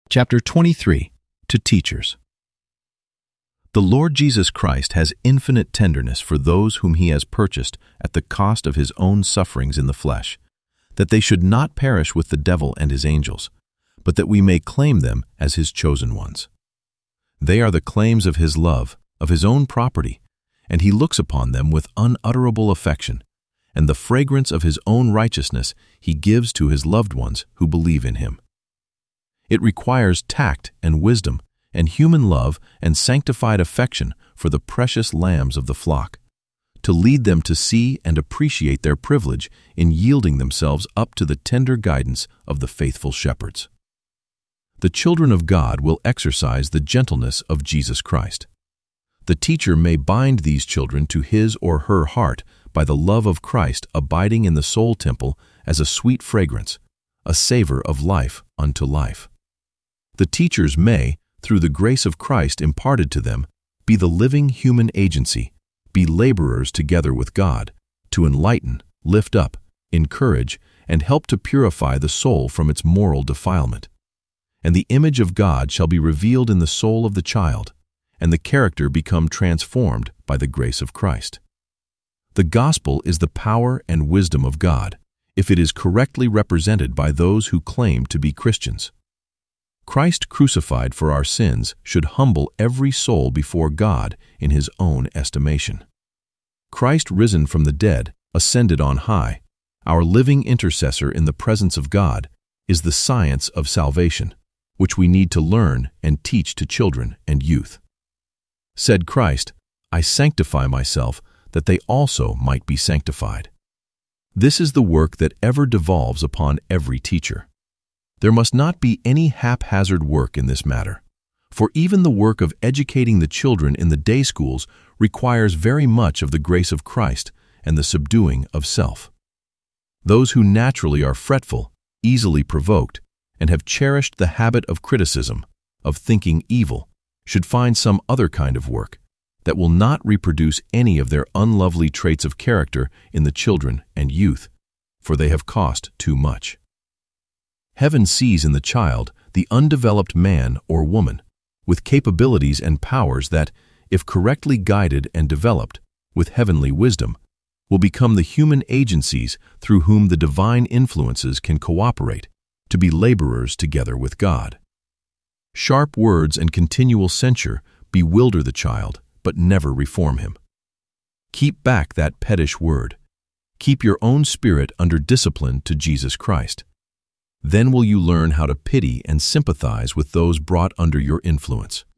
Chapter 23. To Teachers. The Lord Jesus Christ has infinite tenderness for those whom he has purchased at the cost of his own sufferings in the flesh, that they should not perish with the devil and his angels, but that we may claim them as his chosen ones. They are the claims of his love, of his own property, and he looks upon them with unutterable affection, and the fragrance of his own righteousness he gives to his loved ones who believe in him. It requires tact and wisdom and human love and sanctified affection for the precious lambs of the flock, to lead them to see and appreciate their privilege in yielding themselves up to the tender guidance of the faithful shepherds. The children of God will exercise the gentleness of Jesus Christ. The teacher may bind these children to his or her heart by the love of Christ abiding in the soul temple as a sweet fragrance, a savor of life unto life. The teachers may, through the grace of Christ imparted to them, be the living human agency, be laborers together with God, to enlighten, lift up, encourage, and help to purify the soul from its moral defilement. And the image of God shall be revealed in the soul of the child, and the character become transformed by the grace of Christ. The gospel is the power and wisdom of God, if it is correctly represented by those who claim to be Christians. Christ crucified for our sins should humble every soul before God in his own estimation. Christ risen from the dead, ascended on high, our living intercessor in the presence of God, is the science of salvation, which we need to learn and teach to children and youth. Said Christ, "I sanctify myself, that they also might be sanctified." This is the work that ever devolves upon every teacher. There must not be any haphazard work in this matter, for even the work of educating the children in the day schools requires very much of the grace of Christ and the subduing of self. Those who naturally are fretful, easily provoked, and have cherished the habit of criticism, of thinking evil, should find some other kind of work that will not reproduce any of their unlovely traits of character in the children and youth, for they have cost too much. Heaven sees in the child the undeveloped man or woman, with capabilities and powers that, if correctly guided and developed, with heavenly wisdom, will become the human agencies through whom the divine influences can cooperate, to be laborers together with God. Sharp words and continual censure bewilder the child, but never reform him. Keep back that pettish word. Keep your own spirit under discipline to Jesus Christ. Then will you learn how to pity and sympathize with those brought under your influence.